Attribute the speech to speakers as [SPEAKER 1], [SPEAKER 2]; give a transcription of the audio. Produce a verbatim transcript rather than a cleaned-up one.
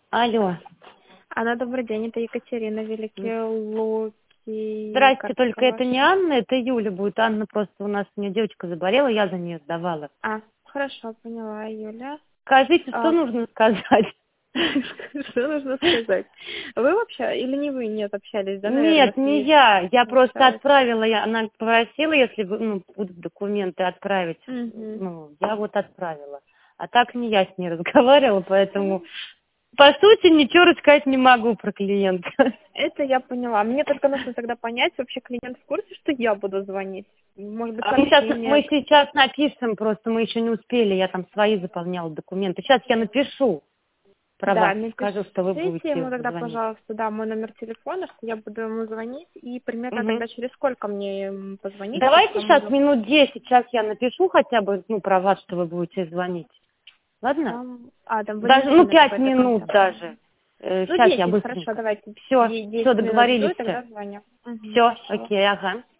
[SPEAKER 1] Алло.
[SPEAKER 2] Анна, добрый день, это Екатерина, Великие Луки.
[SPEAKER 1] Здрасте,
[SPEAKER 2] Как
[SPEAKER 1] только это
[SPEAKER 2] ваша?
[SPEAKER 1] не Анна, это Юля будет. Анна просто у нас, у нее девочка заболела, я за нее сдавала.
[SPEAKER 2] А, хорошо, поняла, Юля.
[SPEAKER 1] Скажите, что
[SPEAKER 2] А,
[SPEAKER 1] нужно сказать?
[SPEAKER 2] что нужно сказать? Вы вообще, или не вы, нет, общались, да, наверное,
[SPEAKER 1] Нет,
[SPEAKER 2] с
[SPEAKER 1] не
[SPEAKER 2] ней?
[SPEAKER 1] я. Я просто
[SPEAKER 2] Общалась.
[SPEAKER 1] отправила, я, она попросила, если вы, ну, будут документы отправить.
[SPEAKER 2] Угу.
[SPEAKER 1] Ну, я вот отправила. А так не я с ней разговаривала, поэтому, по сути, ничего рассказать не могу про клиента.
[SPEAKER 2] Это я поняла. Мне только нужно тогда понять, вообще клиент в курсе, что я буду звонить? Может быть,
[SPEAKER 1] А Мы сейчас,
[SPEAKER 2] сообщение.
[SPEAKER 1] мы сейчас напишем, просто мы еще не успели, я там свои заполняла документы. Сейчас я напишу про
[SPEAKER 2] Да,
[SPEAKER 1] вас, скажу, что вы
[SPEAKER 2] напишите
[SPEAKER 1] будете
[SPEAKER 2] ему тогда,
[SPEAKER 1] звонить.
[SPEAKER 2] пожалуйста, да, мой номер телефона, что я буду ему звонить, и примерно
[SPEAKER 1] Мгм.
[SPEAKER 2] тогда через сколько мне ему позвонить, чтобы
[SPEAKER 1] Давайте
[SPEAKER 2] там
[SPEAKER 1] сейчас
[SPEAKER 2] уже...
[SPEAKER 1] минут десять, сейчас я напишу хотя бы, ну, про вас, что вы будете звонить. Ладно?
[SPEAKER 2] Там... А, там
[SPEAKER 1] Даже, ну,
[SPEAKER 2] Валентина
[SPEAKER 1] пять
[SPEAKER 2] какой-то
[SPEAKER 1] минут
[SPEAKER 2] контакт.
[SPEAKER 1] даже.
[SPEAKER 2] Ну,
[SPEAKER 1] сейчас я
[SPEAKER 2] десять, хорошо,
[SPEAKER 1] быстренько.
[SPEAKER 2] давайте
[SPEAKER 1] Все,
[SPEAKER 2] де-
[SPEAKER 1] все,
[SPEAKER 2] десять минут жду,
[SPEAKER 1] договорились
[SPEAKER 2] и
[SPEAKER 1] все.
[SPEAKER 2] тогда звоню. Угу,
[SPEAKER 1] Все,
[SPEAKER 2] хорошо.
[SPEAKER 1] окей, ага.